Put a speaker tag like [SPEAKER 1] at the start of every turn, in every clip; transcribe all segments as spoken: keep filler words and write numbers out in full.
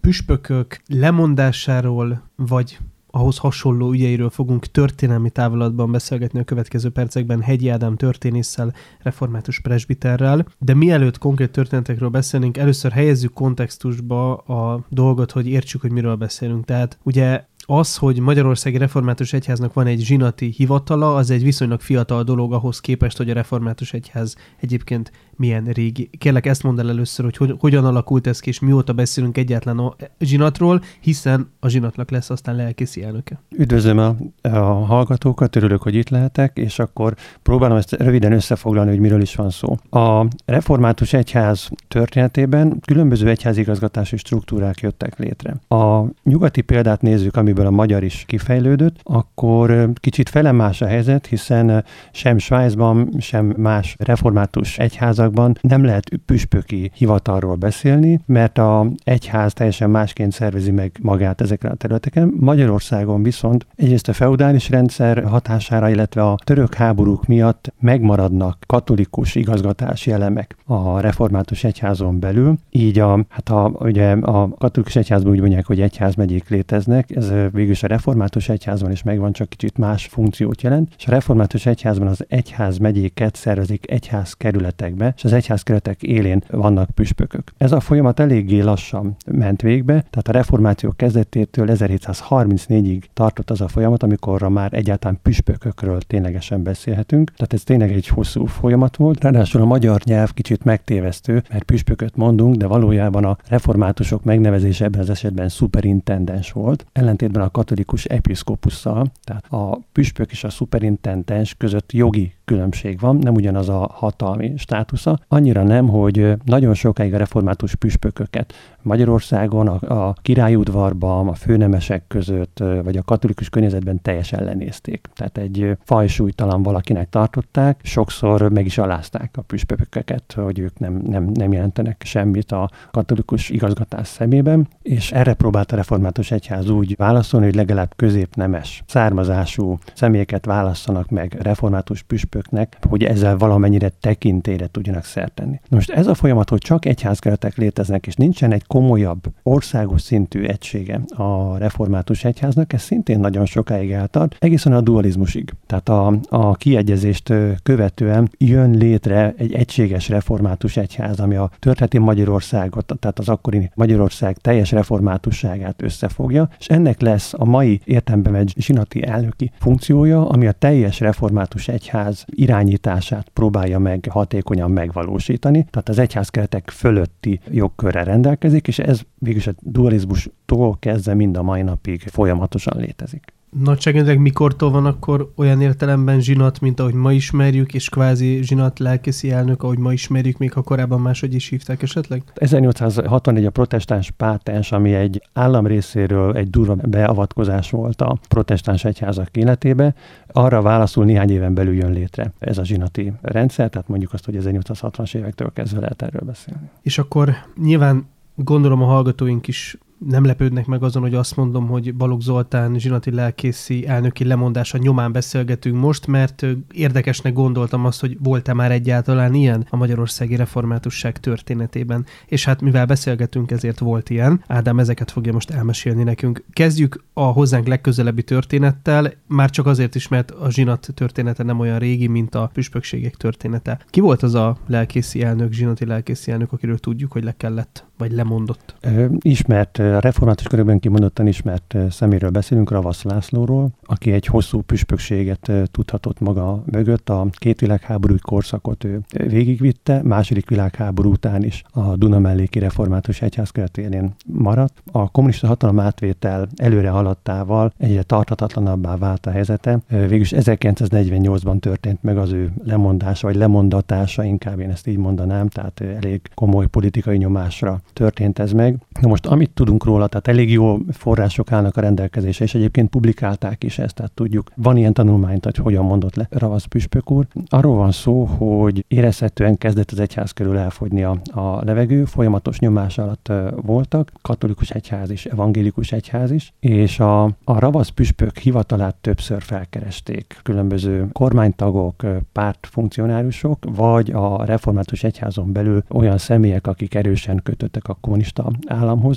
[SPEAKER 1] püspökök lemondásáról, vagy ahhoz hasonló ügyeiről fogunk történelmi távlatban beszélgetni a következő percekben Hegyi Ádám történésszel, református presbiterrel, de mielőtt konkrét történetekről beszélnénk, először helyezzük kontextusba a dolgot, hogy értsük, hogy miről beszélünk. Tehát ugye az, hogy Magyarországi Református Egyháznak van egy zsinati hivatala, az egy viszonylag fiatal dolog ahhoz képest, hogy a Református Egyház egyébként milyen régi. Kérlek, ezt mondd el először, hogy, hogy hogyan alakult ez ki, és mióta beszélünk egyáltalán a zsinatról, hiszen a zsinatnak lesz aztán lelkészi elnöke.
[SPEAKER 2] Üdvözlöm a, a hallgatókat, örülök, hogy itt lehetek, és akkor próbálom ezt röviden összefoglalni, hogy miről is van szó. A Református Egyház történetében különböző egyházigazgatási struktúrák jöttek létre. A nyugati példát nézzük, amiből a magyar is kifejlődött, akkor kicsit felemás a helyzet, hiszen sem Svájcban, sem más református egyházakban nem lehet püspöki hivatalról beszélni, mert az egyház teljesen másként szervezi meg magát ezekre a területeken. Magyarországon viszont egyrészt a feudális rendszer hatására, illetve a török háborúk miatt megmaradnak katolikus igazgatási elemek a református egyházon belül. Így a, hát a, ugye a katolikus egyházban úgy mondják, hogy egyházmegyék léteznek, ez végülis a református egyházban is megvan, csak kicsit más funkciót jelent, és a református egyházban az egyházmegyéket szervezik egyházkerületekbe, és az egyházkerületek élén vannak püspökök. Ez a folyamat eléggé lassan ment végbe, tehát a reformáció kezdetétől ezerhétszázharmincnégyig tartott az a folyamat, amikorra már egyáltalán püspökökről ténylegesen beszélhetünk. Tehát ez tényleg egy hosszú folyamat volt. Ráadásul a magyar nyelv kicsit megtévesztő, mert püspököt mondunk, de valójában a reformátusok megnevezése ebben az esetben szuperintendens volt, ellentétben a katolikus episzkopusszal, tehát a püspök és a szuperintendens között jogi különbség van, nem ugyanaz a hatalmi státusza. Annyira nem, hogy nagyon sokáig a református püspököket Magyarországon, a, a királyudvarban, a főnemesek között, vagy a katolikus környezetben teljesen ellenézték. Tehát egy fajsúlytalan valakinek tartották, sokszor meg is alázták a püspököket, hogy ők nem, nem, nem jelentenek semmit a katolikus igazgatás szemében, és erre próbált a református egyház úgy válaszolni, hogy legalább középnemes származású személyeket válasszanak meg református püspöknek, hogy ezzel valamennyire tekintélyre tudjanak szert tenni. Most ez a folyamat, hogy csak egyházkeretek léteznek, és nincsen egy komolyabb, országos szintű egysége a református egyháznak, ez szintén nagyon sokáig eltart, egészen a dualizmusig. Tehát a, a kiegyezést követően jön létre egy egységes református egyház, ami a történeti Magyarországot, tehát az akkori Magyarország teljes reformátusságát összefogja, és ennek lesz a mai értelemben egy zsinati elnöki funkciója, ami a teljes református egyház irányítását próbálja meg hatékonyan megvalósítani, tehát az egyházkeretek fölötti jogkörrel rendelkezik, és ez végülis a dualizmustól kezdve mind a mai napig folyamatosan létezik.
[SPEAKER 1] Nagyságrendileg mikortól van akkor olyan értelemben zsinat, mint ahogy ma ismerjük, és kvázi zsinat lelkészi elnök, ahogy ma ismerjük, még ha korábban máshogy is hívták esetleg?
[SPEAKER 2] ezernyolcszázhatvanegy a protestáns pátens, ami egy állam részéről egy durva beavatkozás volt a protestáns egyházak életébe, arra válaszul néhány éven belül jön létre ez a zsinati rendszer, tehát mondjuk azt, hogy ezernyolcszázhatvanas évektől kezdve lehet erről beszélni.
[SPEAKER 1] És akkor nyilván gondolom a hallgatóink is nem lepődnek meg azon, hogy azt mondom, hogy Balogh Zoltán zsinati lelkészi elnöki lemondása nyomán beszélgetünk most, mert érdekesnek gondoltam azt, hogy volt-e már egyáltalán ilyen a magyarországi reformátusság történetében. És hát mivel beszélgetünk, ezért volt ilyen. Ádám ezeket fogja most elmesélni nekünk. Kezdjük a hozzánk legközelebbi történettel, már csak azért is, mert a zsinat története nem olyan régi, mint a püspökségek története. Ki volt az a lelkészi elnök, zsinati lelkészi elnök, akiről tudjuk, hogy le kellett, vagy lemondott?
[SPEAKER 2] Ö, ismert, a református körökben kimondottan ismert szeméről beszélünk, Ravasz Lászlóról, aki egy hosszú püspökséget tudhatott maga mögött. A két világháború korszakot ő végigvitte, második világháború után is a Dunamelléki Református Egyház keretén maradt. A kommunista hatalom átvétel előre haladtával egyre tarthatatlanabbá vált a helyzete. Végülis ezerkilencszáznegyvennyolcban történt meg az ő lemondása, vagy lemondatása, inkább én ezt így mondanám, tehát elég komoly politikai nyomásra történt ez meg. Na most amit tudunk róla, tehát elég jó források állnak a rendelkezésre, és egyébként publikálták is ezt, tehát tudjuk. Van ilyen tanulmányt, hogy hogyan mondott le Ravasz püspök úr. Arról van szó, hogy érezhetően kezdett az egyház körül elfogyni a, a levegő, folyamatos nyomás alatt uh, voltak, katolikus egyház is, evangélikus egyház is, és a, a Ravasz püspök hivatalát többször felkeresték különböző kormánytagok, pártfunkcionárusok, vagy a református egyházon belül olyan személyek, akik erősen kötöttek a kommunista államhoz. Péter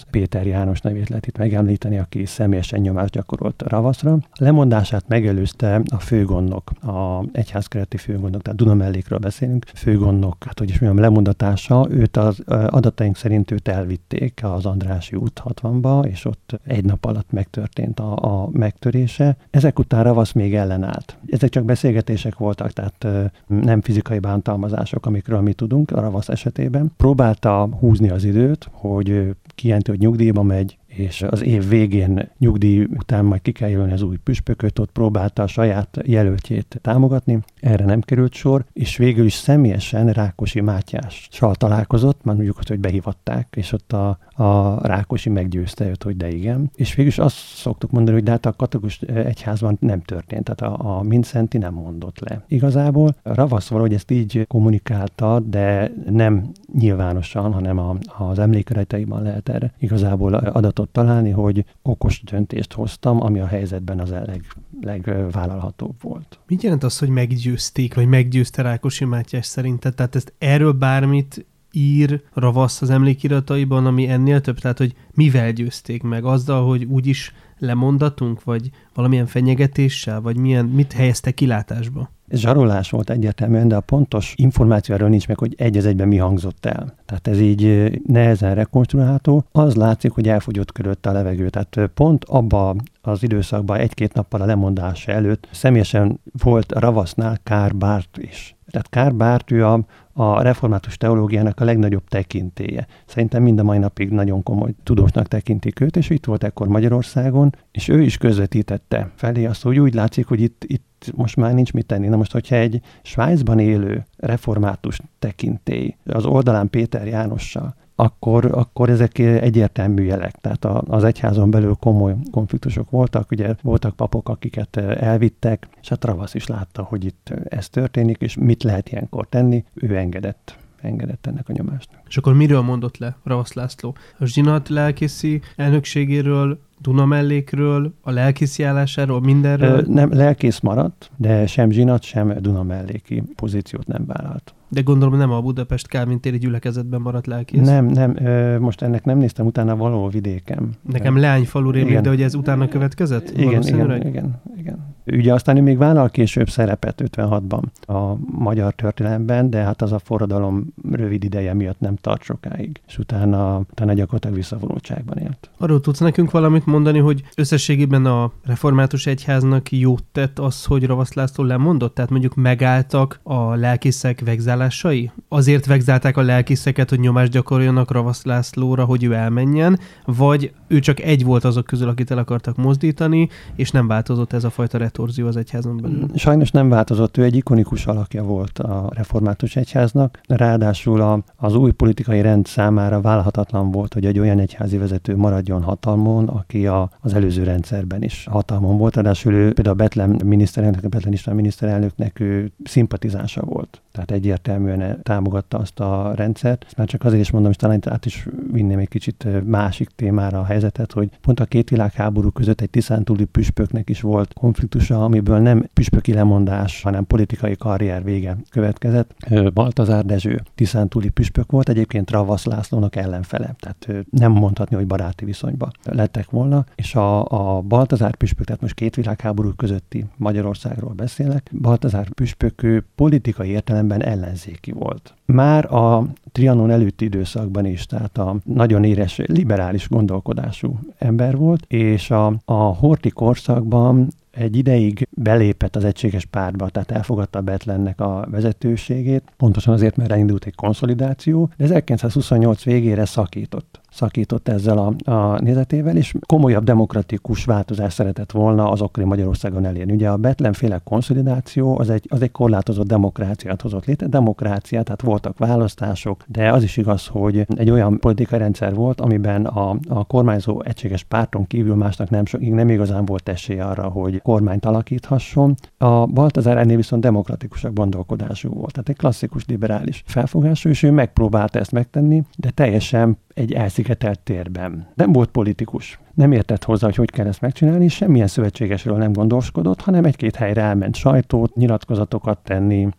[SPEAKER 2] János nevét lehet itt megemlíteni, aki személyesen nyomást gyakorolt Ravaszra. A lemondását megelőzte a főgondnok, a egyházkereti főgondnok, tehát Dunamellékről beszélünk, főgondnok, hát hogy is mondjam, lemondatása, őt az adataink szerint őt elvitték az Andrássy út hatvanba, és ott egy nap alatt megtörtént a, a megtörése. Ezek után Ravasz még ellenállt. Ezek csak beszélgetések voltak, tehát nem fizikai bántalmazások, amikről mi tudunk a Ravasz esetében. Próbálta húzni az időt, hogy kijenti, hogy nyugdíjba megy, és az év végén nyugdíj után majd ki kell jelölni az új püspököt, ott próbálta a saját jelöltjét támogatni, erre nem került sor, és végül is személyesen Rákosi Mátyással találkozott, már mondjuk, hogy behívatták, és ott a, a Rákosi meggyőzte őt, hogy de igen. És végül is azt szoktuk mondani, hogy de hát a katolikus egyházban nem történt, tehát a, a Mindszenty nem mondott le. Igazából Ravasz valahogy ezt így kommunikálta, de nem nyilvánosan, hanem a, az emlékületeiben lehet erre igazából adatot találni, hogy okos döntést hoztam, ami a helyzetben az leg, legvállalhatóbb volt.
[SPEAKER 1] Mit jelent az, hogy meggyőzték, vagy meggyőzte Rákosi Mátyás szerinted? Tehát ezt erről bármit ír Ravasz az emlékirataiban, ami ennél több? Tehát, hogy mivel győzték meg? Azzal, hogy úgyis lemondatunk, vagy valamilyen fenyegetéssel, vagy milyen, mit helyeztek kilátásba?
[SPEAKER 2] Ez zsarolás volt egyértelműen, de a pontos információ erről nincs meg, hogy egy az egyben mi hangzott el. Tehát ez így nehezen rekonstruálható. Az látszik, hogy elfogyott körülötte a levegő. Tehát pont abban az időszakban, egy-két nappal a lemondása előtt személyesen volt Ravasznál Karl Barth is. Tehát Karl Barth, ő a, a református teológiának a legnagyobb tekintélye. Szerintem mind a mai napig nagyon komoly tudósnak tekintik őt, és itt volt ekkor Magyarországon, és ő is közvetítette felé azt, hogy úgy látszik, hogy itt, itt most már nincs mit tenni. Na most, hogyha egy Svájcban élő református tekintély az oldalán Péter Jánossal, akkor, akkor ezek egyértelmű jelek. Tehát az egyházon belül komoly konfliktusok voltak, ugye voltak papok, akiket elvittek, és hát Ravasz is látta, hogy itt ez történik, és mit lehet ilyenkor tenni, ő engedett. engedett ennek a nyomásnak.
[SPEAKER 1] És akkor miről mondott le Ravasz László? A zsinat lelkészi elnökségéről, Dunamellékről, a lelkészi állásáról, mindenről?
[SPEAKER 2] Ö, nem, lelkész maradt, de sem zsinat, sem Dunamelléki pozíciót nem vállalt.
[SPEAKER 1] De gondolom nem a Budapest Kálvin téri gyülekezetben maradt lelkész.
[SPEAKER 2] Nem, nem, ö, most ennek nem néztem utána való vidéken.
[SPEAKER 1] Nekem Leányfalu rémlik, de hogy ez utána következett?
[SPEAKER 2] Igen, igen, igen, igen. Ugye aztán ő még vállal később szerepet ötvenhatban a magyar történelemben, de hát az a forradalom rövid ideje miatt nem tart sokáig, és utána, utána gyakorlatilag visszavonultságban élt.
[SPEAKER 1] Arról tudsz nekünk valamit mondani, hogy összességében a református egyháznak jót tett az, hogy Ravasz László lemondott? Tehát mondjuk megálltak a lelkészek vegzálásai? Azért vegzálták a lelkészeket, hogy nyomást gyakoroljanak Ravasz Lászlóra, hogy ő elmenjen, vagy ő csak egy volt azok közül, akit el akartak mozdítani, és nem változott ez a fajta retorzió az egyházon belül?
[SPEAKER 2] Sajnos nem változott, ő egy ikonikus alakja volt a református egyháznak, ráadásul a, az új politikai rend számára vállalhatatlan volt, hogy egy olyan egyházi vezető maradjon hatalmon, aki a, az előző rendszerben is hatalmon volt, ráadásul ő például a Bethlen miniszterelnök, a Bethlen István miniszterelnöknek ő szimpatizánsa volt. Tehát egyértelműen támogatta azt a rendszert. Ezt már csak azért is mondom, és talán át is vinném egy kicsit másik témára a helyzetet, hogy pont a két világháború között egy tiszántúli püspöknek is volt konfliktusa, amiből nem püspöki lemondás, hanem politikai karrier vége következett. Baltazár Dezső tiszántúli püspök volt, egyébként Ravasz Lászlónak ellenfele. Tehát nem mondhatni, hogy baráti viszonyba lettek volna. És a, a Baltazár püspök, tehát most két világháború közötti Magyarországról beszélek, Baltazár püspök ő politikai értelemben ellenzéki volt. Már a Trianon előtti időszakban is, tehát a nagyon éres liberális gondolkodású ember volt, és a, a Horthy korszakban egy ideig belépett az Egységes Pártba, tehát elfogadta a Bethlennek a vezetőségét, pontosan azért, mert elindult egy konszolidáció, de ezerkilencszázhuszonnyolc végére szakított. Szakított ezzel a, a nézetével, és komolyabb demokratikus változást szeretett volna az akkori Magyarországon elérni. Ugye a Bethlen-féle konszolidáció az egy, az egy korlátozott demokráciát hozott létre, demokráciát, tehát voltak választások, de az is igaz, hogy egy olyan politikai rendszer volt, amiben a, a kormányzó Egységes Párton kívül másnak nem, nem igazán volt esély arra, hogy kormányt alakíthasson. A Baltazár ennél viszont demokratikusabb gondolkodású volt, tehát egy klasszikus liberális felfogású, és ő megpróbálta ezt megtenni, de teljesen egy elszigetelt térben. Nem volt politikus. Nem értett hozzá, hogy hogy kell ezt megcsinálni, semmilyen szövetségesről nem gondoskodott, hanem egy-két helyre elment sajtót, nyilatkozatokat tenni,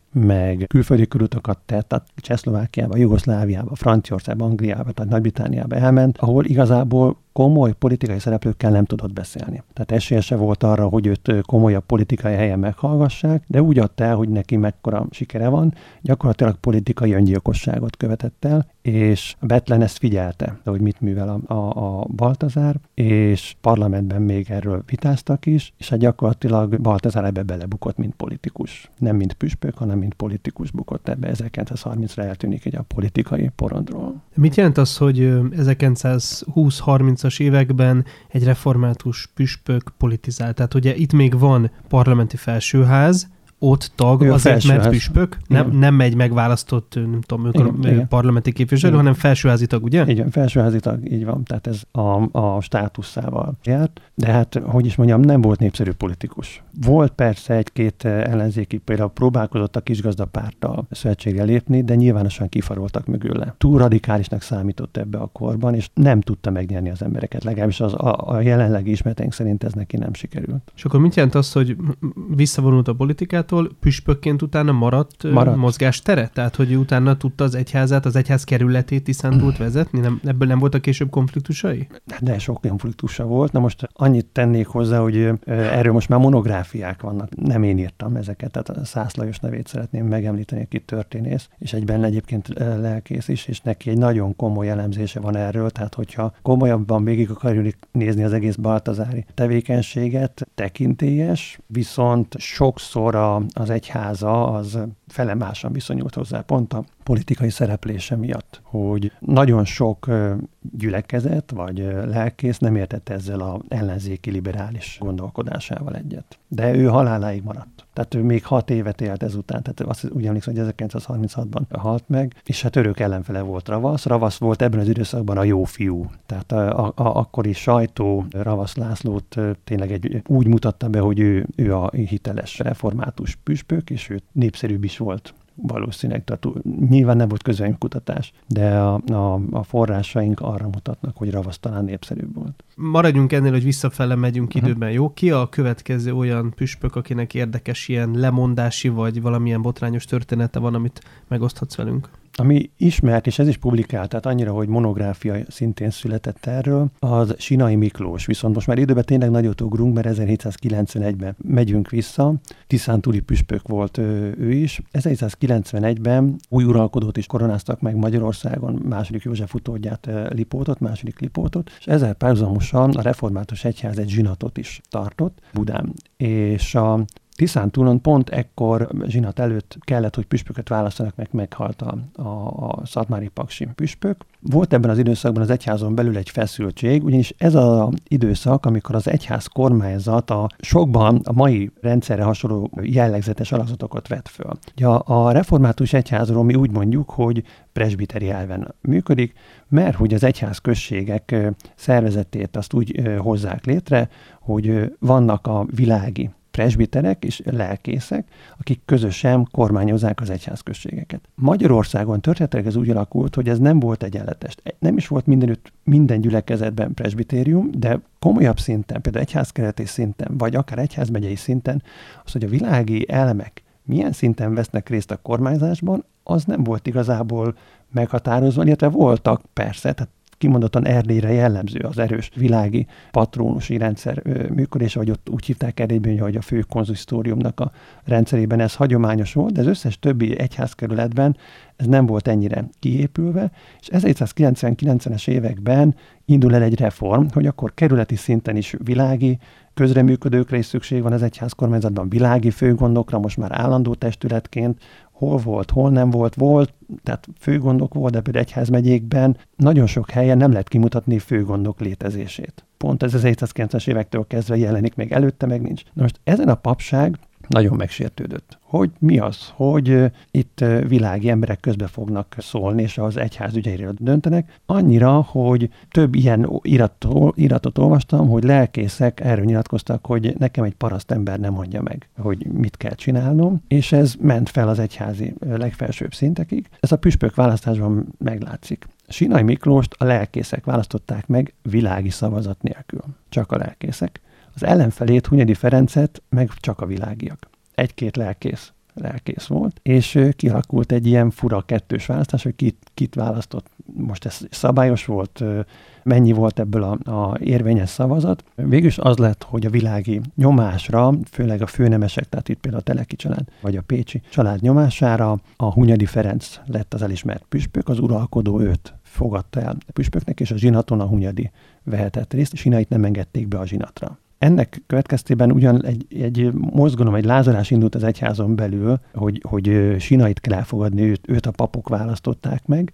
[SPEAKER 2] meg külföldi körutakat tett, tehát Csehszlovákiába, Jugoszláviába, Franciaországba, Angliába, tehát Nagy-Britanniába elment, ahol igazából komoly politikai szereplőkkel nem tudott beszélni. Tehát esélye se volt arra, hogy őt komolyabb politikai helyen meghallgassák, de úgy adta el, hogy neki mekkora sikere van, gyakorlatilag politikai öngyilkosságot követett el, és Bethlen ezt figyelte, hogy mit művel a, a, a Baltazár, és parlamentben még erről vitáztak is, és hát gyakorlatilag Baltazár ebbe belebukott, mint politikus. Nem mint püspök, hanem mint politikus bukott ebbe. ezerkilencszázharmincra eltűnik egy a politikai porondról.
[SPEAKER 1] Mit jelent az, hogy ezerkilencszázhúsz-harmincas években egy református püspök politizált? Tehát ugye itt még van parlamenti felsőház, ott tag
[SPEAKER 2] ő
[SPEAKER 1] azért,
[SPEAKER 2] felsőház.
[SPEAKER 1] mert püspök, nem, nem egy megválasztott, nem tudom, igen, igen. parlamenti képviselő, igen. hanem felsőházi tag, ugye?
[SPEAKER 2] Igen, felsőházi tag, így van. Tehát ez a, a státuszával járt, de hát, hogy is mondjam, nem volt népszerű politikus. Volt persze egy-két ellenzéki, például próbálkozott a kisgazdapárttal szövetségre lépni, de nyilvánosan kifaroltak mögüle. Túl radikálisnak számított ebbe a korban, és nem tudta megnyerni az embereket. Legalábbis az, a, a jelenlegi ismereteink szerint ez neki nem sikerült.
[SPEAKER 1] És akkor mit jelent az, hogy visszavonult a politikát, püspökként utána maradt, maradt. mozgástere? Tehát, hogy utána tudta az egyházát, az egyház kerületét Tiszántúlt vezetni? Nem, ebből nem voltak később konfliktusai?
[SPEAKER 2] De sok konfliktusa volt. Na most annyit tennék hozzá, hogy erről most már monográfiák vannak. Nem én írtam ezeket, tehát a Szász Lajos nevét szeretném megemlíteni, aki történész, és egyben egyébként lelkész is, és neki egy nagyon komoly elemzése van erről, tehát hogyha komolyabban végig akarjuk nézni az egész baltazári tevékenységet, tekintélyes, viszont sokszor a az egyháza az felemásan viszonyult hozzá, pont a politikai szereplése miatt, hogy nagyon sok gyülekezet vagy lelkész nem értett ezzel az ellenzéki liberális gondolkodásával egyet. De ő haláláig maradt. Tehát ő még hat évet élt ezután, tehát azt úgy emlékszem, hogy ezerkilencszázharminchatban halt meg, és hát örök ellenfele volt Ravasz. Ravasz volt ebben az időszakban a jó fiú. Tehát a, a, a akkori sajtó Ravasz Lászlót tényleg egy, úgy mutatta be, hogy ő, ő a hiteles református püspök, és ő népszerűbb is volt. Valószínűleg, tehát nyilván nem volt közönkutatás, de a, a, a forrásaink arra mutatnak, hogy Ravasz talán népszerűbb volt.
[SPEAKER 1] Maradjunk ennél, hogy visszafele megyünk uh-huh. időben, jó? Ki a következő olyan püspök, akinek érdekes ilyen lemondási vagy valamilyen botrányos története van, amit megoszthatsz velünk?
[SPEAKER 2] Ami ismert, és ez is publikált, tehát annyira, hogy monográfia szintén született erről, az Sinai Miklós. Viszont most már időben tényleg nagyot ugrunk, mert ezerhétszázkilencvenegyben megyünk vissza. Tiszántúli püspök volt ő, ő is. ezerhétszázkilencvenegyben új uralkodót is koronáztak meg Magyarországon, második József utódját, Lipótot, második Lipótot, és ezzel párhuzamosan a református egyház egy zsinatot is tartott Budán. És a Tiszántúlon pont ekkor zsinat előtt kellett, hogy püspököt választanak, meg meghalt a, a, a szatmári paksi püspök. Volt ebben az időszakban az egyházon belül egy feszültség, ugyanis ez az időszak, amikor az egyház kormányzat a sokban a mai rendszerre hasonló jellegzetes alakzatokat vett föl. Ugye a, a református egyházról mi úgy mondjuk, hogy presbiteri elven működik, mert hogy az egyházközségek szervezetét azt úgy hozzák létre, hogy vannak a világi presbiterek és lelkészek, akik közösen kormányozzák az egyházközségeket. Magyarországon történetileg ez úgy alakult, hogy ez nem volt egyenletes. Nem is volt mindenütt, minden gyülekezetben presbitérium, de komolyabb szinten, például egyházkereti szinten, vagy akár egyházmegyei szinten, az, hogy a világi elemek milyen szinten vesznek részt a kormányzásban, az nem volt igazából meghatározva, illetve voltak persze, tehát kimondottan Erdélyre jellemző az erős világi patrónusi rendszer működése, vagy ott úgy hívták Erdélyben, hogy a fő konzisztóriumnak a rendszerében ez hagyományos volt, de az összes többi egyházkerületben ez nem volt ennyire kiépülve, és ezerhétszázkilencvenkilences években indul el egy reform, hogy akkor kerületi szinten is világi közreműködőkre is szükség van az egyház kormányzatban, világi főgondokra, most már állandó testületként, hol volt, hol nem volt, volt, tehát főgondok volt, de például egyházmegyékben nagyon sok helyen nem lehet kimutatni főgondok létezését. Pont ez az ezerhétszázkilencvenes évektől kezdve jelenik, még előtte meg nincs. Na most ezen a papság nagyon megsértődött. Hogy mi az, hogy uh, itt uh, világi emberek közbe fognak szólni, és az egyház ügyeiről döntenek, annyira, hogy több ilyen iratot, iratot olvastam, hogy lelkészek erről nyilatkoztak, hogy nekem egy parasztember nem mondja meg, hogy mit kell csinálnom, és ez ment fel az egyházi uh, legfelsőbb szintekig. Ez a püspök választásban meglátszik. Sinai Miklóst a lelkészek választották meg világi szavazat nélkül. Csak a lelkészek. Az ellenfelét, Hunyadi Ferencet meg csak a világiak. Egy-két lelkész lelkész volt, és kialakult egy ilyen fura kettős választás, hogy kit, kit választott. Most ez szabályos volt, mennyi volt ebből a, a érvényes szavazat. Végülis az lett, hogy a világi nyomásra, főleg a főnemesek, tehát itt például a Teleki család, vagy a Pécsi család nyomására a Hunyadi Ferenc lett az elismert püspök, az uralkodó őt fogadta el a püspöknek, és a zsinaton a Hunyadi vehetett részt, Sinait nem engedték be a zsinatra. Ennek következtében ugyan egy, egy mozgalom, egy lázadás indult az egyházon belül, hogy, hogy Sinait kell elfogadni, őt, őt a papok választották meg,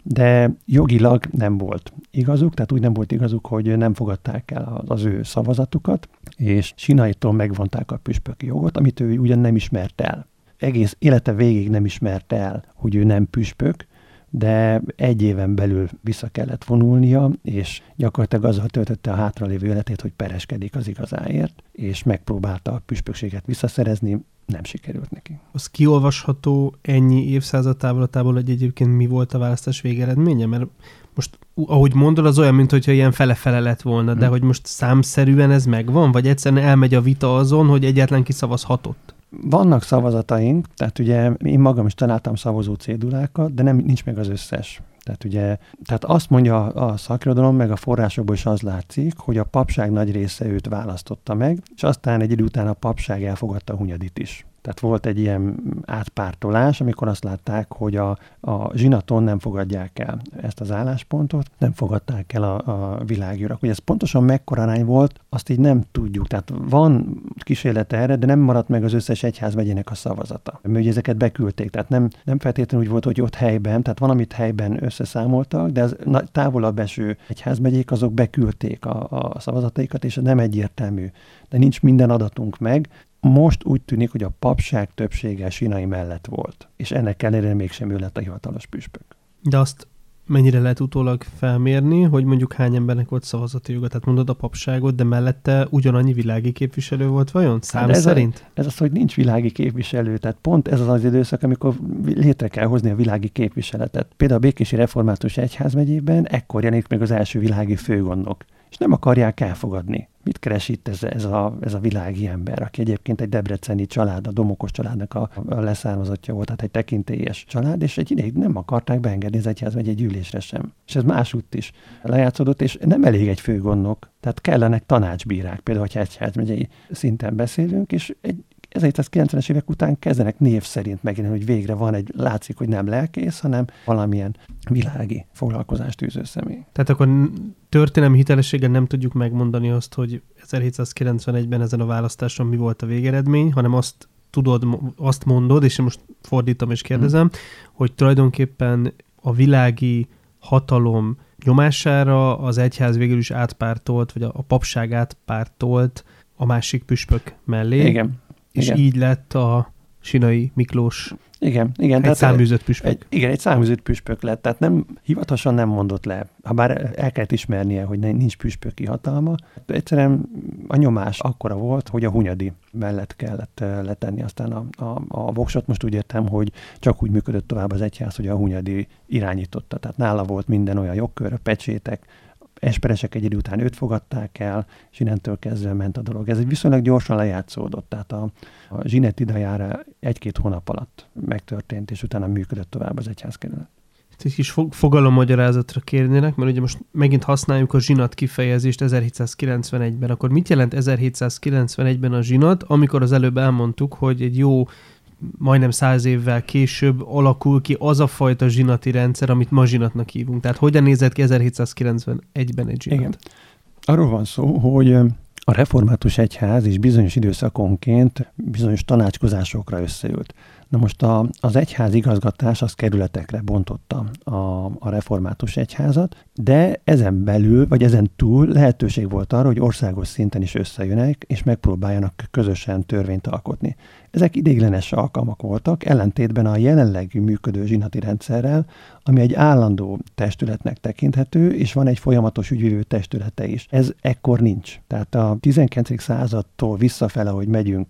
[SPEAKER 2] de jogilag nem volt igazuk, tehát úgy nem volt igazuk, hogy nem fogadták el az ő szavazatukat, és Sinaitól megvonták a püspöki jogot, amit ő ugyan nem ismert el. Egész élete végig nem ismerte el, hogy ő nem püspök, de egy éven belül vissza kellett vonulnia, és gyakorlatilag azzal töltötte a hátralévő életét, hogy pereskedik az igazáért, és megpróbálta a püspökséget visszaszerezni, nem sikerült neki.
[SPEAKER 1] Az kiolvasható ennyi évszázad távlatából, hogy egyébként mi volt a választás végeredménye? Mert most, ahogy mondod, az olyan, mintha ilyen fele-fele lett volna, de hmm. hogy most számszerűen ez megvan? Vagy egyszerűen elmegy a vita azon, hogy egyáltalán kiszavazhatott?
[SPEAKER 2] Vannak szavazataink, tehát ugye én magam is találtam szavazó cédulákat, de nem, nincs meg az összes. Tehát ugye, tehát azt mondja a szakirodalom, meg a forrásokból is az látszik, hogy a papság nagy része őt választotta meg, és aztán egy idő után a papság elfogadta a Hunyadit is. Tehát volt egy ilyen átpártolás, amikor azt látták, hogy a, a zsinaton nem fogadják el ezt az álláspontot, nem fogadták el a, a világjurak. Hogy ez pontosan mekkora arány volt, azt így nem tudjuk. Tehát van kísérlete erre, de nem maradt meg az összes egyházmegyének a szavazata. Mert ugye ezeket beküldték, tehát nem, nem feltétlenül úgy volt, hogy ott helyben, tehát van, amit helyben összeszámoltak, de az távolabb eső egyházmegyék, azok beküldték a, a szavazataikat, és ez nem egyértelmű. De nincs minden adatunk meg. Most úgy tűnik, hogy a papság többsége Sinai mellett volt, és ennek ellenére mégsem ő lett a hivatalos püspök.
[SPEAKER 1] De azt mennyire lehet utólag felmérni, hogy mondjuk hány embernek volt szavazati joga? Tehát mondod a papságot, de mellette ugyanannyi világi képviselő volt vajon? Szám
[SPEAKER 2] ez
[SPEAKER 1] szerint?
[SPEAKER 2] A, ez az, hogy nincs világi képviselő, tehát pont ez az az időszak, amikor létre kell hozni a világi képviseletet. Például a Békési Református Egyházmegyében ekkor jelenik meg az első világi főgondnok, és nem akarják elfogadni. Mit keres itt ez, ez, a, ez a világi ember, aki egyébként egy debreceni család, a Domokos családnak a, a leszármazottja volt, tehát egy tekintélyes család, és egy ideig nem akarták beengedni az egyházmegy egy ülésre sem. És ez másútt is lejátszódott, és nem elég egy főgondnok, tehát kellenek tanácsbírák, például, hogyha egyházmegyei szinten beszélünk, és egy ezerhétszázkilencvenes évek után kezdenek név szerint megjelenni, hogy végre van egy, látszik, hogy nem lelkész, hanem valamilyen világi foglalkozást űző személy.
[SPEAKER 1] Tehát akkor történelmi hitelességgel nem tudjuk megmondani azt, hogy ezerhétszázkilencvenegyben ezen a választáson mi volt a végeredmény, hanem azt tudod, azt mondod, és én most fordítom és kérdezem, hmm. hogy tulajdonképpen a világi hatalom nyomására az egyház végül is átpártolt, vagy a, a papság átpártolt a másik püspök mellé.
[SPEAKER 2] Igen.
[SPEAKER 1] És igen. Így lett a Sinai Miklós
[SPEAKER 2] igen, igen,
[SPEAKER 1] egy száműzött püspök.
[SPEAKER 2] Egy, igen, egy száműzött püspök lett, tehát nem, hivatalosan nem mondott le, ha bár el kellett ismernie, hogy nincs püspöki hatalma. Egyszerűen a nyomás akkora volt, hogy a Hunyadi mellett kellett letenni, aztán a, a, a voksot most úgy értem, hogy csak úgy működött tovább az egyház, hogy a Hunyadi irányította, tehát nála volt minden olyan jogkör, a pecsétek, esperesek egy idő után őt fogadták el, és innentől kezdve ment a dolog. Ez egy viszonylag gyorsan lejátszódott, tehát a, a zsinat idajára egy-két hónap alatt megtörtént, és utána működött tovább az egyházkerület.
[SPEAKER 1] Egy kis fogalommagyarázatra kérnének, mert ugye most megint használjuk a zsinat kifejezést ezerhétszázkilencvenegyben. Akkor mit jelent ezerhétszázkilencvenegyben a zsinat, amikor az előbb elmondtuk, hogy egy jó majdnem száz évvel később alakul ki az a fajta zsinati rendszer, amit ma zsinatnak hívunk. Tehát hogyan nézett ki ezerhétszázkilencvenegyben egy zsinat? Igen.
[SPEAKER 2] Arról van szó, hogy a református egyház is bizonyos időszakonként bizonyos tanácskozásokra összeült. Na most a, az egyház igazgatás az kerületekre bontotta a, a református egyházat, de ezen belül, vagy ezen túl lehetőség volt arra, hogy országos szinten is összejönnek, és megpróbáljanak közösen törvényt alkotni. Ezek ideiglenes alkalmak voltak, ellentétben a jelenleg működő zsinati rendszerrel, ami egy állandó testületnek tekinthető, és van egy folyamatos ügyvívő testülete is. Ez ekkor nincs. Tehát a tizenkilencedik századtól visszafele, hogy megyünk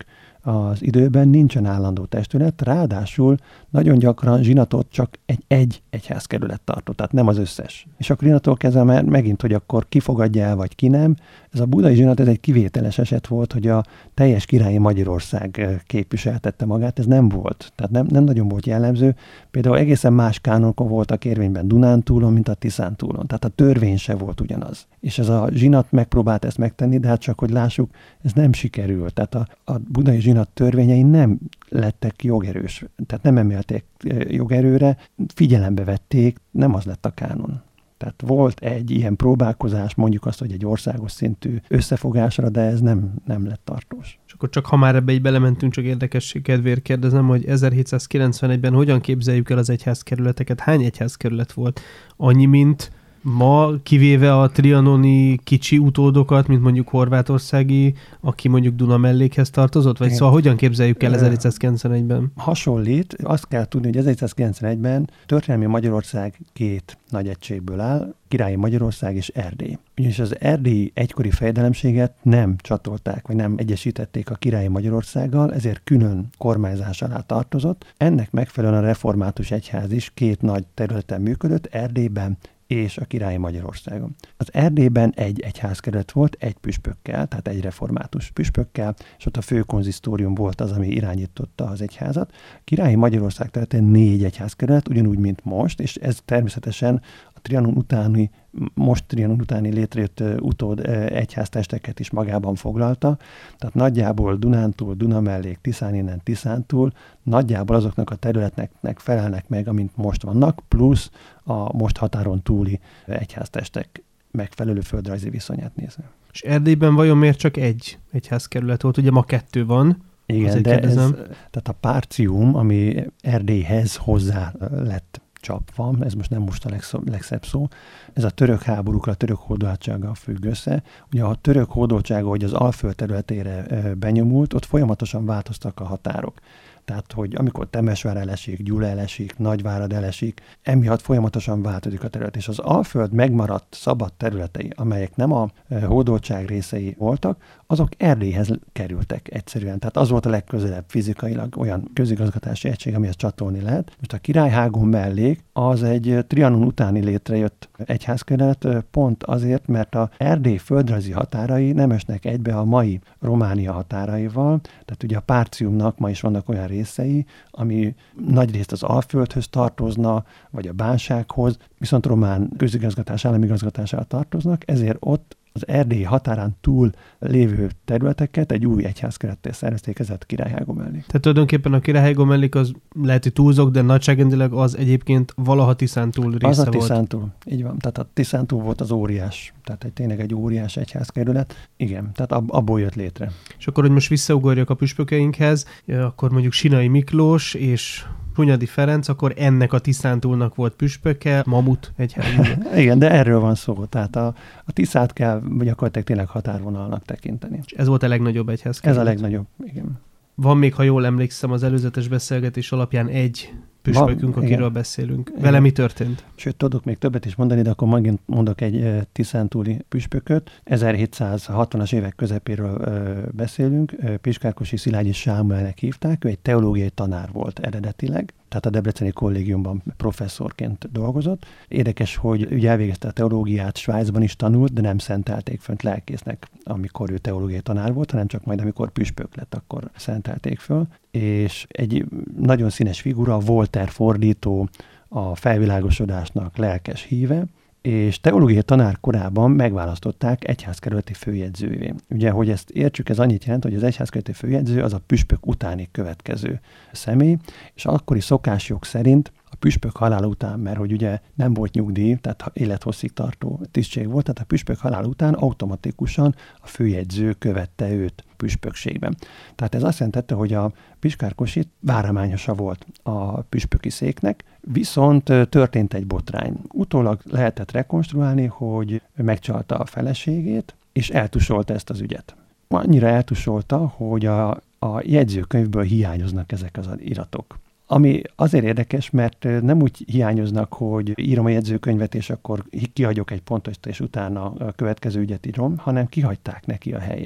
[SPEAKER 2] az időben nincsen állandó testület, ráadásul nagyon gyakran zsinatot csak egy, egy egyházkerület tartott, tehát nem az összes. És akkor innentől kezdve már megint, hogy akkor ki fogadja el, vagy ki nem. Ez a budai zsinat, ez egy kivételes eset volt, hogy a teljes királyi Magyarország képviseltette magát, ez nem volt. Tehát nem, nem nagyon volt jellemző. Például egészen más kánonok voltak érvényben Dunántúlon, mint a Tiszántúlon. Tehát a törvény se volt ugyanaz. És ez a zsinat megpróbált ezt megtenni, de hát csak, hogy lássuk, ez nem sikerült. Tehát a, a budai zsinat törvényei nem lettek jogerős. Tehát nem emelték jogerőre, figyelembe vették, nem az lett a kánon. Tehát volt egy ilyen próbálkozás, mondjuk azt, hogy egy országos szintű összefogásra, de ez nem, nem lett tartós.
[SPEAKER 1] És akkor csak ha már ebbe így belementünk, csak érdekesség kedvéért kérdezem, hogy ezerhétszázkilencvenegyben hogyan képzeljük el az egyházkerületeket? Hány egyházkerület volt? Annyi, mint ma, kivéve a trianoni kicsi utódokat, mint mondjuk horvátországi, aki mondjuk Duna mellékhez tartozott? Vagy szóval hogyan képzeljük el ezerhétszázkilencvenegyben?
[SPEAKER 2] Hasonlít. Azt kell tudni, hogy ezerhétszázkilencvenegyben történelmi Magyarország két nagy egységből áll, Királyi Magyarország és Erdély. Ugyanis az erdélyi egykori fejedelemséget nem csatolták, vagy nem egyesítették a Királyi Magyarországgal, ezért külön kormányzás alá tartozott. Ennek megfelelően a református egyház is két nagy területen működött, Erdélyben és a Királyi Magyarországon. Az Erdélyben egy egyházkerület volt, egy püspökkel, tehát egy református püspökkel, és ott a főkonzisztórium volt az, ami irányította az egyházat. Királyi Magyarország területén négy egyházkerület, ugyanúgy, mint most, és ez természetesen a Trianon utáni, most Trianon utáni létrejött utód egyháztesteket is magában foglalta. Tehát nagyjából Dunántúl, Dunamellék, Tiszán innen, Tiszántúl, nagyjából azoknak a területeknek felelnek meg, amint most vannak, plusz a most határon túli egyháztestek megfelelő földrajzi viszonyát nézve.
[SPEAKER 1] És Erdélyben vajon miért csak egy egyházkerület volt? Ugye ma kettő van.
[SPEAKER 2] Igen, de ez, tehát a párcium, ami Erdélyhez hozzá lett csapva, ez most nem most a legszó, legszebb szó, ez a török háborúkra, a török hódoltsággal függ össze. Ugye a török hódoltsága, hogy az Alföld területére benyomult, ott folyamatosan változtak a határok. Tehát, hogy amikor Temesvár elesik, Gyula elesik, Nagyvárad elesik, emiatt folyamatosan változik a terület. És az Alföld megmaradt szabad területei, amelyek nem a hódoltság részei voltak, azok Erdélyhez kerültek egyszerűen. Tehát az volt a legközelebb fizikailag olyan közigazgatási egység, amihez csatolni lehet. Most a Királyhágón mellék az egy Trianon utáni létrejött egyházkerület pont azért, mert a Erdély földrajzi határai nem esnek egybe a mai Románia határaival. Tehát ugye a Párciumnak ma is vannak olyan részei, ami nagyrészt az Alföldhöz tartozna, vagy a Bánsághoz, viszont román közigazgatás, államigazgatására tartoznak, ezért ott az erdélyi határán túl lévő területeket egy új egyházkerettel szervezték, ez a Királyhágó mellék.
[SPEAKER 1] Tehát tulajdonképpen a Királyhágó mellék az lehet, hogy túlzok, de nagyságrendileg az egyébként valaha Tiszántúl része volt.
[SPEAKER 2] Az a Tiszántúl, így van. Tehát a Tiszántúl volt az óriás, tehát egy, tényleg egy óriás egyházkerület. Igen, tehát ab, abból jött létre.
[SPEAKER 1] És akkor, hogy most visszaugorjak a püspökeinkhez, akkor mondjuk Sinai Miklós és Hunyadi Ferenc, akkor ennek a Tiszántúlnak volt püspöke, Mamut egyház.
[SPEAKER 2] Igen, de erről van szó. Tehát a, a Tiszát kell gyakorlatilag tényleg határvonalnak tekinteni.
[SPEAKER 1] És ez volt a legnagyobb egyházkerület?
[SPEAKER 2] Ez a legnagyobb, igen.
[SPEAKER 1] Van még, ha jól emlékszem, az előzetes beszélgetés alapján egy püspökünk, akiről igen. beszélünk. Vele igen. mi történt?
[SPEAKER 2] Sőt, tudok még többet is mondani, de akkor megint mondok egy e, tiszántúli püspököt. ezerhétszázhatvanas évek közepéről e, beszélünk. E, Piskárkosi Szilágyi Sámuelnek hívták. Ő egy teológiai tanár volt eredetileg, tehát a Debreceni Kollégiumban professzorként dolgozott. Érdekes, hogy ugye elvégezte a teológiát, Svájcban is tanult, de nem szentelték fönt lelkésznek, amikor ő teológiai tanár volt, hanem csak majd, amikor püspök lett, akkor szentelték föl. És egy nagyon színes figura, Voltaire fordító, a felvilágosodásnak lelkes híve, és teológiai tanár korában megválasztották egyházkerületi főjegyzővé. Ugye, hogy ezt értsük, ez annyit jelent, hogy az egyházkerületi főjegyző az a püspök utáni következő személy, és akkori szokásjog szerint a püspök halála után, mert hogy ugye nem volt nyugdíj, tehát élethosszig tartó tisztség volt, tehát a püspök halála után automatikusan a főjegyző követte őt püspökségben. Tehát ez azt jelentette, hogy a Piskár Kossi várományosa volt a püspöki széknek, viszont történt egy botrány. Utólag lehetett rekonstruálni, hogy megcsalta a feleségét, és eltusolta ezt az ügyet. Annyira eltusolta, hogy a, a jegyzőkönyvből hiányoznak ezek az iratok. Ami azért érdekes, mert nem úgy hiányoznak, hogy írom a jegyzőkönyvet, és akkor kihagyok egy pontot, és utána a következő ügyet írom, hanem kihagyták neki a helyet.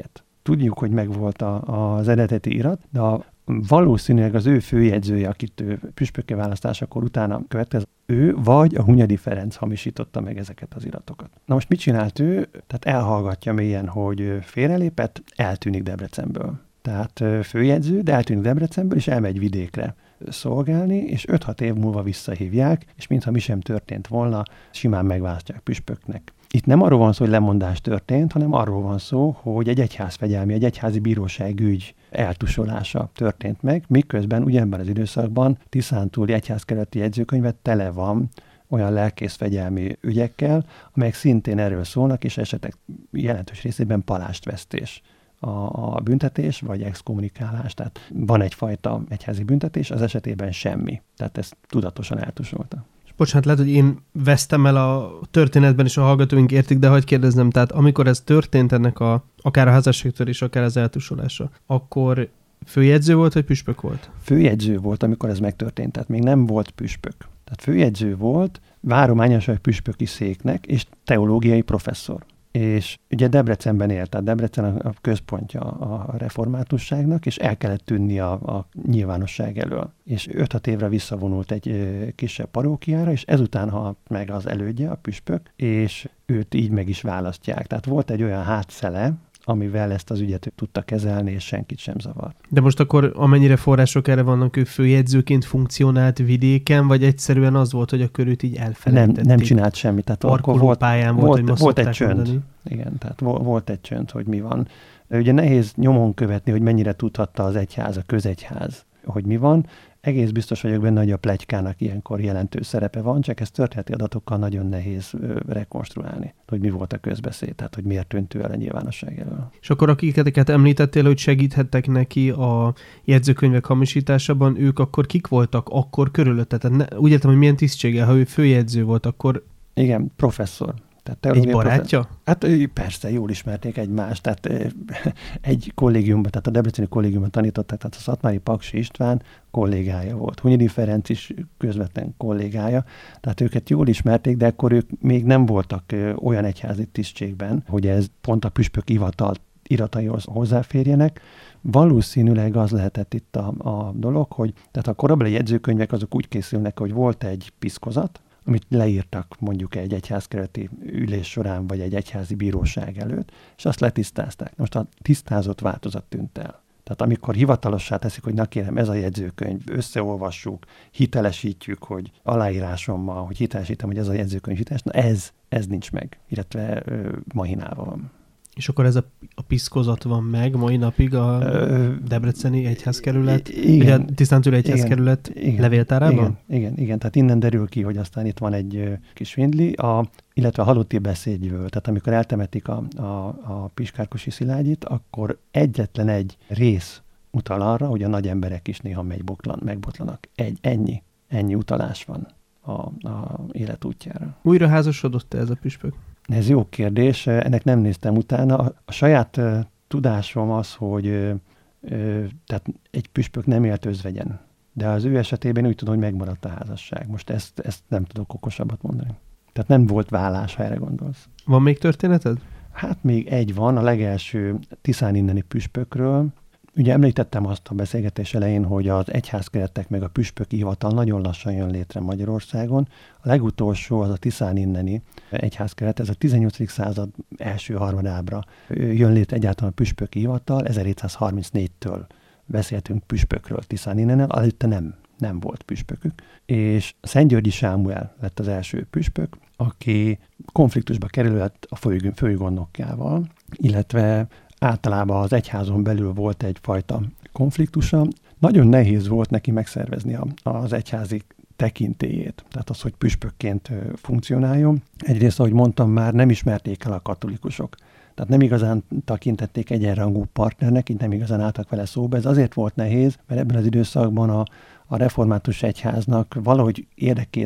[SPEAKER 2] tudjuk, hogy megvolt a, az eredeti irat, de a, valószínűleg az ő főjegyzője, akit ő püspökké választásakor utána következő, ő vagy a Hunyadi Ferenc hamisította meg ezeket az iratokat. Na most mit csinált ő? Tehát elhallgatja mélyen, hogy félrelépett, eltűnik Debrecenből. Tehát főjegyző, de eltűnik Debrecenből, és elmegy vidékre szolgálni, és öt-hat év múlva visszahívják, és mintha mi sem történt volna, simán megválasztják püspöknek. Itt nem arról van szó, hogy lemondás történt, hanem arról van szó, hogy egy egyházfegyelmi, egy egyházi bíróság ügy eltusolása történt meg, miközben ugyanebben az időszakban Tiszántúli egyházkerületi jegyzőkönyve tele van olyan lelkészfegyelmi ügyekkel, amelyek szintén erről szólnak, és esetek jelentős részében palástvesztés a, a büntetés, vagy exkommunikálás. Tehát van egyfajta egyházi büntetés, az esetében semmi. Tehát ezt tudatosan eltusolta.
[SPEAKER 1] Bocsánat, lehet, hogy én vesztem el a történetben, és a hallgatóink értik, de hadd kérdeznem, tehát amikor ez történt ennek a, akár a házasságtörés, akár az eltusolása, akkor főjegyző volt, vagy püspök volt?
[SPEAKER 2] Főjegyző volt, amikor ez megtörtént, tehát még nem volt püspök. Tehát főjegyző volt, várományosan püspöki széknek, és teológiai professzor. És ugye Debrecenben élt, tehát Debrecen a központja a reformátusságnak, és el kellett tűnni a, a nyilvánosság elől. És öt-hat évre visszavonult egy kisebb parókiára, és ezután halt meg az elődje, a püspök, és őt így meg is választják. Tehát volt egy olyan hátszele, amivel ezt az ügyet tudta kezelni, és senkit sem zavar.
[SPEAKER 1] De most akkor amennyire források erre vannak, ő főjegyzőként funkcionált vidéken, vagy egyszerűen az volt, hogy a körült így elfelejtették?
[SPEAKER 2] Nem, nem csinált semmit. Tehát
[SPEAKER 1] akkor volt, pályán volt,
[SPEAKER 2] volt,
[SPEAKER 1] hogy ma
[SPEAKER 2] volt egy csönd.
[SPEAKER 1] mondani.
[SPEAKER 2] Igen, tehát volt egy csönd, hogy mi van. Ugye nehéz nyomon követni, hogy mennyire tudhatta az egyház, a közegyház, hogy mi van. Egész biztos vagyok benne, hogy a pletykának ilyenkor jelentős szerepe van, csak ezt történeti adatokkal nagyon nehéz ö, rekonstruálni, hogy mi volt a közbeszéd, tehát hogy miért tűnt ő el a nyilvánosság elől.
[SPEAKER 1] És akkor akiket említettél, hogy segíthettek neki a jegyzőkönyvek hamisításában, ők akkor kik voltak akkor körülötte? Tehát ne, úgy értem, hogy milyen tisztsége, ha ő főjegyző volt, akkor...
[SPEAKER 2] Igen, professzor.
[SPEAKER 1] Egy barátja?
[SPEAKER 2] Profe... Hát persze, jól ismerték egymást, tehát egy kollégiumban, tehát a debreceni kollégiumban tanították, tehát a Szatmári Paksi István kollégája volt. Hunyadi Ferenc is közvetlen kollégája, tehát őket jól ismerték, de akkor ők még nem voltak olyan egyházi tisztségben, hogy ez pont a püspök hivatal irataihoz hozzáférjenek. Valószínűleg az lehetett itt a, a dolog, hogy tehát a korabeli jegyzőkönyvek azok úgy készülnek, hogy volt egy piszkozat, amit leírtak mondjuk egy egyházkerületi ülés során, vagy egy egyházi bíróság előtt, és azt letisztázták. Most a tisztázott változat tűnt el. Tehát amikor hivatalossá teszik, hogy na kérem, ez a jegyzőkönyv, összeolvassuk, hitelesítjük, hogy aláírásommal, hogy hitelesítem, hogy ez a jegyzőkönyv hiteles, na ez, ez nincs meg, illetve ö, mahinálva van.
[SPEAKER 1] És akkor ez a, a piszkozat van meg mai napig a Ö, Debreceni egyházkerület, igen, a Tiszántúli egyházkerület levéltárában?
[SPEAKER 2] Igen, igen, igen, tehát innen derül ki, hogy aztán itt van egy ö, kis vindli, a, illetve a halotti beszédjéből. Tehát amikor eltemetik a, a, a Piskárkosi Szilágyit, akkor egyetlen egy rész utal arra, hogy a nagy emberek is néha megbotlan, megbotlanak. Egy, ennyi, ennyi utalás van a, a életútjára.
[SPEAKER 1] Újra házasodott-e ez a püspök?
[SPEAKER 2] Ez jó kérdés, ennek nem néztem utána. A saját uh, tudásom az, hogy uh, uh, tehát egy püspök nem élt özvegyen, de az ő esetében úgy tudom, hogy megmaradt a házasság. Most ezt, ezt nem tudok okosabbat mondani. Tehát nem volt vállás, ha erre gondolsz.
[SPEAKER 1] Van még történeted?
[SPEAKER 2] Hát még egy van, a legelső Tiszán inneni püspökről. Ugye említettem azt a beszélgetés elején, hogy az egyházkeretek meg a püspöki hivatal nagyon lassan jön létre Magyarországon. A legutolsó az a Tiszán inneni egyházkeret, ez a tizennyolcadik század első harmadábra jön létre egyáltalán a püspöki hivatal, ezerhétszázharmincnégytől beszéltünk püspökről Tiszán innenen, előtte nem, nem volt püspökük. És Szentgyörgyi Sámuel lett az első püspök, aki konfliktusba került a főügygondnokkával, illetve általában az egyházon belül volt egyfajta konfliktusa. Nagyon nehéz volt neki megszervezni a, az egyházi tekintélyét, tehát az, hogy püspökként funkcionáljon. Egyrészt, ahogy mondtam már, nem ismerték el a katolikusok. Tehát nem igazán tekintették egyenrangú partnernek, így nem igazán álltak vele szóba. Ez azért volt nehéz, mert ebben az időszakban a, a református egyháznak valahogy érdekét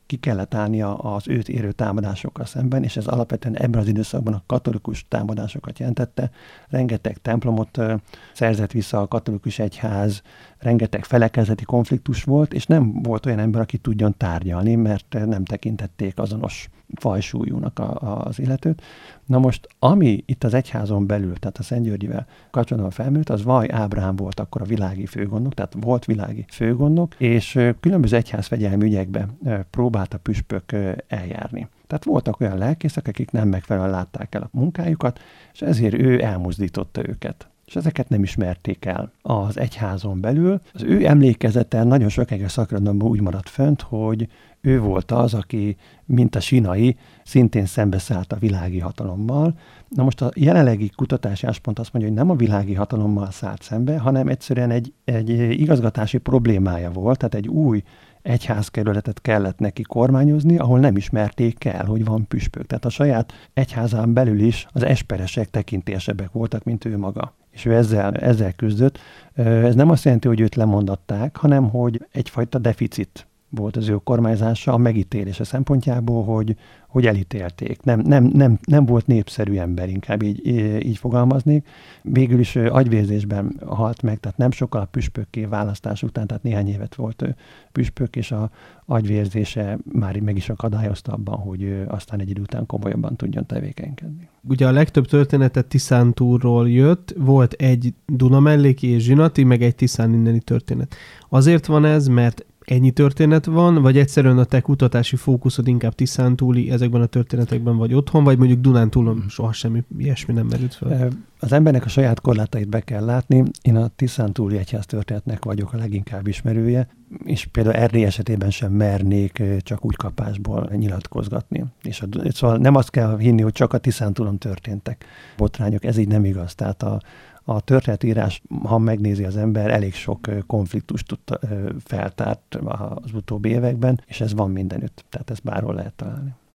[SPEAKER 2] ki kellett állnia az őt érő támadásokkal szemben, és ez alapvetően ebben az időszakban a katolikus támadásokat jelentette. Rengeteg templomot szerzett vissza a katolikus egyház, rengeteg felekezeti konfliktus volt, és nem volt olyan ember, aki tudjon tárgyalni, mert nem tekintették azonos fajsúlyúnak a, a, az illetőt. Na most, ami itt az egyházon belül, tehát a Szentgyörgyivel kapcsolatban felmerült, az Vajj Ábrahám volt akkor a világi főgondnok, tehát volt világi főgondnok, és különböző egyházfegyelmi ügyekbe próbált a püspök eljárni. Tehát voltak olyan lelkészek, akik nem megfelelően látták el a munkájukat, és ezért ő elmozdította őket. És ezeket nem ismerték el az egyházon belül. Az ő emlékezete nagyon sokáig a szakirodalomban úgy maradt fönt, hogy ő volt az, aki, mint a Sinai, szintén szembeszállt a világi hatalommal. Na most a jelenlegi kutatási álláspont azt mondja, hogy nem a világi hatalommal szállt szembe, hanem egyszerűen egy, egy igazgatási problémája volt, tehát egy új egyházkerületet kellett neki kormányozni, ahol nem ismerték el, hogy van püspök. Tehát a saját egyházán belül is az esperesek tekintélyesebbek voltak, mint ő maga. És ő ezzel, ezzel küzdött. Ez nem azt jelenti, hogy őt lemondatták, hanem hogy egyfajta deficit volt az ő kormányzása a megítélése szempontjából, hogy, hogy elítélték. Nem, nem, nem, nem volt népszerű ember, inkább így, így fogalmaznék. Végül is agyvérzésben halt meg, tehát nem sokkal a püspökké választás után, tehát néhány évet volt ő püspök, és a agyvérzése már meg is akadályozta abban, hogy aztán egy idő után komolyabban tudjon tevékenykedni.
[SPEAKER 1] Ugye a legtöbb történetet Tiszántúlról jött, volt egy Dunamelléki és zsinati, meg egy Tiszán inneni történet. Azért van ez, mert ennyi történet van, vagy egyszerűen a te kutatási fókuszod inkább Tiszántúli ezekben a történetekben vagy otthon, vagy mondjuk Dunántúlon soha semmi ilyesmi nem merült fel?
[SPEAKER 2] Az embernek a saját korlátait be kell látni. Én a Tiszántúli egyház történetnek vagyok a leginkább ismerője, és például Erdély esetében sem mernék csak úgy kapásból nyilatkozgatni. És a, szóval nem azt kell hinni, hogy csak a Tiszántúlon történtek botrányok, ez így nem igaz. Tehát a A történetírás, ha megnézi az ember, elég sok konfliktust tudta feltárt az utóbbi években, és ez van mindenütt, tehát ezt bárhol lehet találni.